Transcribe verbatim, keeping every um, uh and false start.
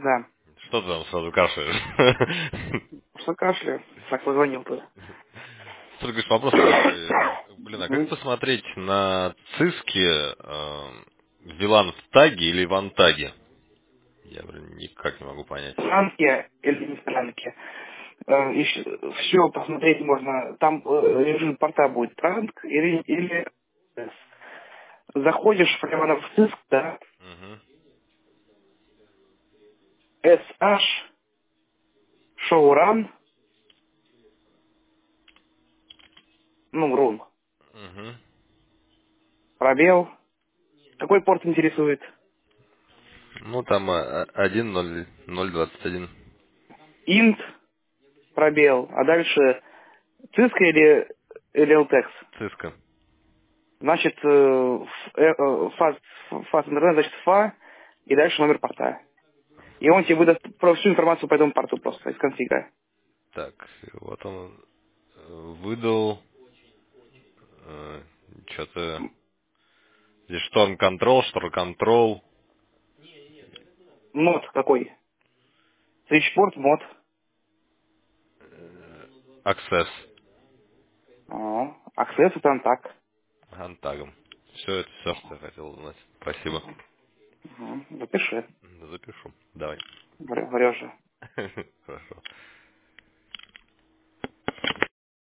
Да. Что ты там сразу кашляешь? Что кашляю? Так позвонил туда. Что говоришь, вопрос такой. Блин, а как Мгм. посмотреть на циски э, Вилан в таге или в антаге? Я, блин, никак не могу понять. Странки или не странки. Все посмотреть можно. Там э, режим порта будет транк или, или S. Заходишь прямо на в циск, да, Угу. эс эйч, showrun, ну, рун, Угу. пробел. Какой порт интересует? Ну, там э, один ноль ноль двадцать один. Int, пробел, а дальше циска или, или ltex? Циска. Значит, э, ф- э, э, фаз, фаз интернет, значит, фа, и дальше номер порта. И он тебе выдаст про всю информацию по этому порту просто из конфига. Так, вот он э, выдал что-то... Здесь шторм контрол, шторм контрол, Мод какой? Switchport мод. access А, Access это так. антагом. Все это все, что я хотел узнать. Спасибо. Мгм. Запиши. Запишу. Давай. Врешь же. Хорошо.